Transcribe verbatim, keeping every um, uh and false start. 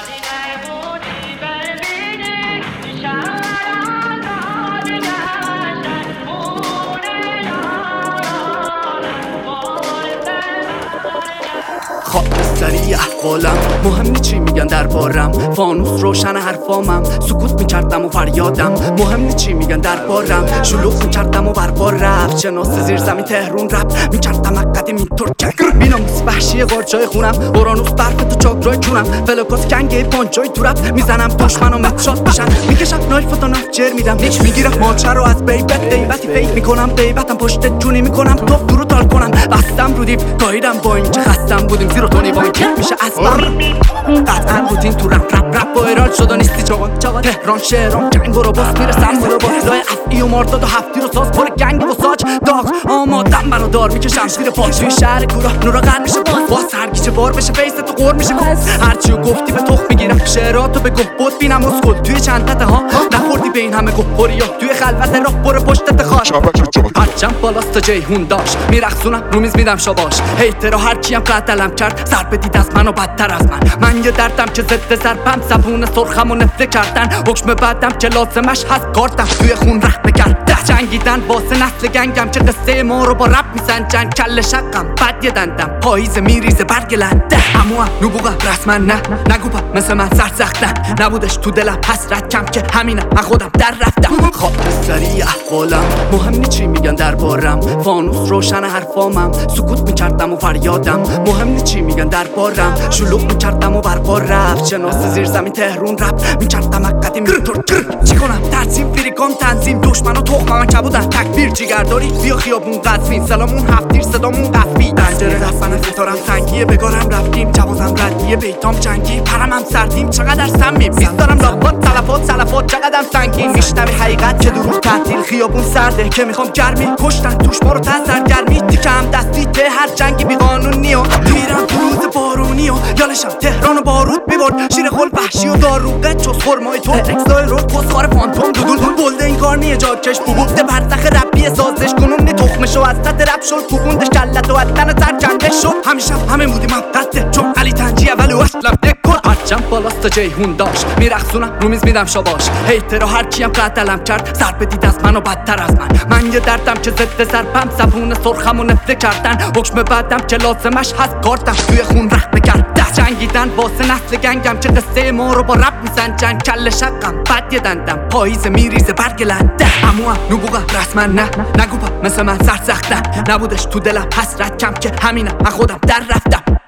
خاکستری احوالم مهم نی چی میگن دربارم، فانوس روشن حرفامم، سکوت میکردم و فریادم. مهم نی چی میگن دربارم، شلوغ میکردم و بربار رفت. شناس زیر زمین تهرون رفت میکردم قدیم اینطور کک بیناموس وحشی قارچای خونم، اورانوس برف تو چاکرای چونم، فلوکاس کنگه پانچای تو رفت میزنم دشمن و متشات میشن، میکشم نایف و تا نفجر میدم نیچ میگیرم ماچه رو از بیبت دیبتی فیک میکنم غیبتم پشت جونی میکنم توف درو تال کنم بستم رو دیف گاییدم با اینکه خستم بودیم زیرو تونی وان کیک میشه اصلا قطعا بودین تو رپ رپ رپ با ایران شده نیستی چاقان چاقان تهران شهران جنگ رو باز میرسم زیرو باز لای افعی و مارداد و هفتی رو ساز پر گنگ و ساج داغ آمادم برادار میکشم زیر پاک توی شهر کورا نورا قرد میشه باز باز سرگیچه بار بشه فیس تو قور میشه هرچی و گفتی به تخ میگیرم شعراتو به گفت بود بینم اسکل توی چندت ها نخوردی به این همه گفت یا توی خلوت راه برو پشتت خواهد هرچم بالاست تا جیهون داشت میرخصونم رو میز میدم شاباش هیترا هر کیم قتلم کرد سر بدید از من و بدتر از من من یه دردم که ضد سرپم زبون سرخم و نفله کردن حکم بعدم که لازمش هست کارتم توی خون رحمه کرد جنگیدن واسه نسل گنگم که قصه ما رو با رپ میسنجن کل شقم بد یه دندم پاییز میریزه برگ لنده همو هم نبوغم رسما نه نگو با مثل من سرسختن نبودش تو دلم حسرت کم که همینم من خودم در رفتم خاکستری احوالم مهم نی چی میگن دربارم فانوس روشن حرفامم سکوت میکردم و فریادم مهم نی چی میگن دربارم شلوغ میکردم و بربار رفت شناس زیر زمین تهرون رفت میکردم قدیم اینطور چی کنم ترسیم فریکام تنظیم دشمن و تخمم من کبودن تکبیر جیگرداری بیا خیابون قصفین سلامون هفتیر صدامون قفی دنجره رفتن ستارم تنگیه بگارم رفتیم جوازم ردیه بیتام جنگی پرمم سردیم چقدر سمیم بیست دارم لاغات تلفات سلفات چقدر سنگین میشنوی حقیقت که دروغ تعطیل خیابون سرده که میخوام گرمی کشتن توش ما رو تزر گرمی تیکم دستی ته هر جنگی بی قانونی و میرم تو روز بارونی و یالشم تهران و بارود میبرد شیر خل وحشی و داروغه چوز خورمای تو اکسای رود کسخار فانتوم دودول بلده این کار نیه جاکش بوبوده برزخ ربی سازش کنون نی تخمشو از تد رب شد کوبوندش کلت و از تن تر کنده شد همیشه همه بودیم هم قده چون علی تنجی اول و اصلا دکل هرچم بالاست تا جیهون داشت میرخصونم رو میز میدم شاباش هیترا هر کیم قتلم کرد سر بدید از من و بدتر از من من یه دردم که ضد سرپم زبون سرخم و نفله کردن حکم بعدم که لازمش هست کارتم توی خون رحمه کرد جنگیدن واسه نسل گنگم که قصه ما رو با رپ میسنجن کل شقم بد یه دندم پاییز میریزه برگ لنده همو هم نبوغم رسما نه نگو با مثل من سرسختن نبودش تو دلم حسرت کم که همینم من خودم در رفتم